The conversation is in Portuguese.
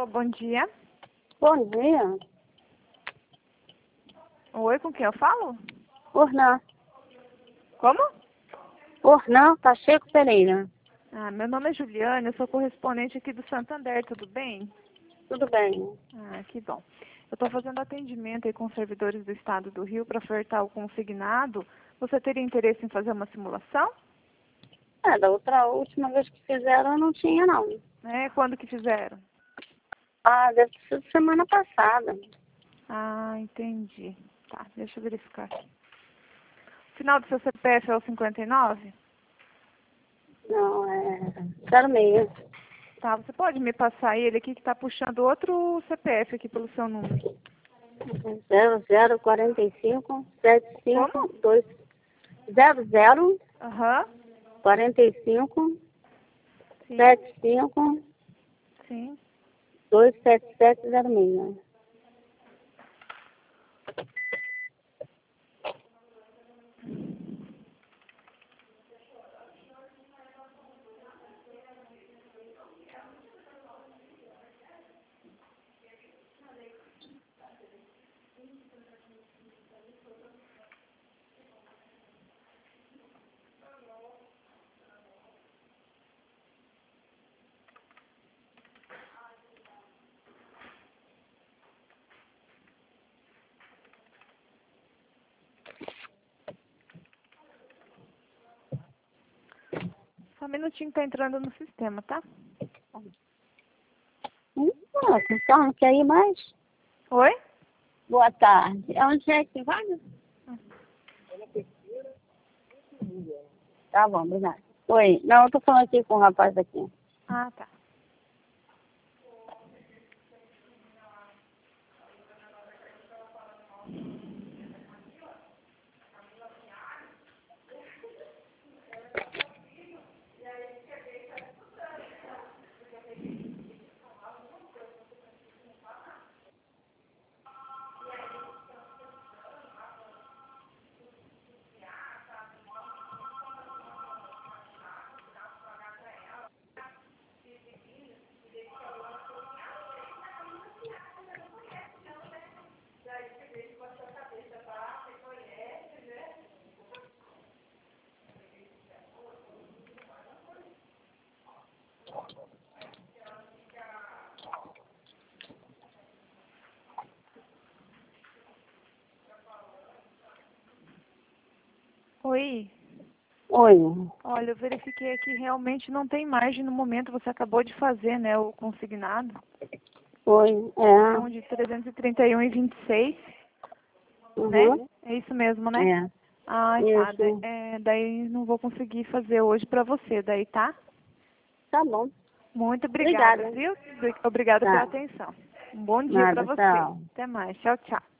bom dia. Bom dia. Oi, com quem eu falo? Ornã. Como? Ornã Pacheco Pereira. Ah, meu nome é Juliana, eu sou correspondente aqui do Santander, tudo bem? Tudo bem? Ah, que bom. Eu estou fazendo atendimento aí com os servidores do estado do Rio para ofertar o consignado. Você teria interesse em fazer uma simulação? Da última vez que fizeram eu não tinha, não. Quando que fizeram? Deve ter sido semana passada. Ah, entendi. Tá, deixa eu verificar. O final do seu CPF é o 59? Não, 06. Tá, você pode me passar ele aqui que está puxando outro CPF aqui pelo seu número. 0045 Como? 752 00 Aham. 45 Sim. 75 Sim. 27706. Só um minutinho que tá entrando no sistema, tá? Então, não quer ir mais? Oi? Boa tarde. Onde é que vai? Tá bom, obrigada. Oi. Não, eu tô falando aqui com o rapaz aqui. Ah, tá. Oi. Oi. Olha, eu verifiquei aqui, realmente não tem margem no momento, você acabou de fazer, né, o consignado. Oi. É um de 331,26, Uhum. né? É isso mesmo, né? É. Ah, tá. Isso. Daí não vou conseguir fazer hoje pra você, daí, tá? Tá bom. Muito obrigada, Obrigada. viu? Obrigada pela Tá. atenção. Um bom dia pra Nada, você. tchau. Até mais. Tchau, tchau.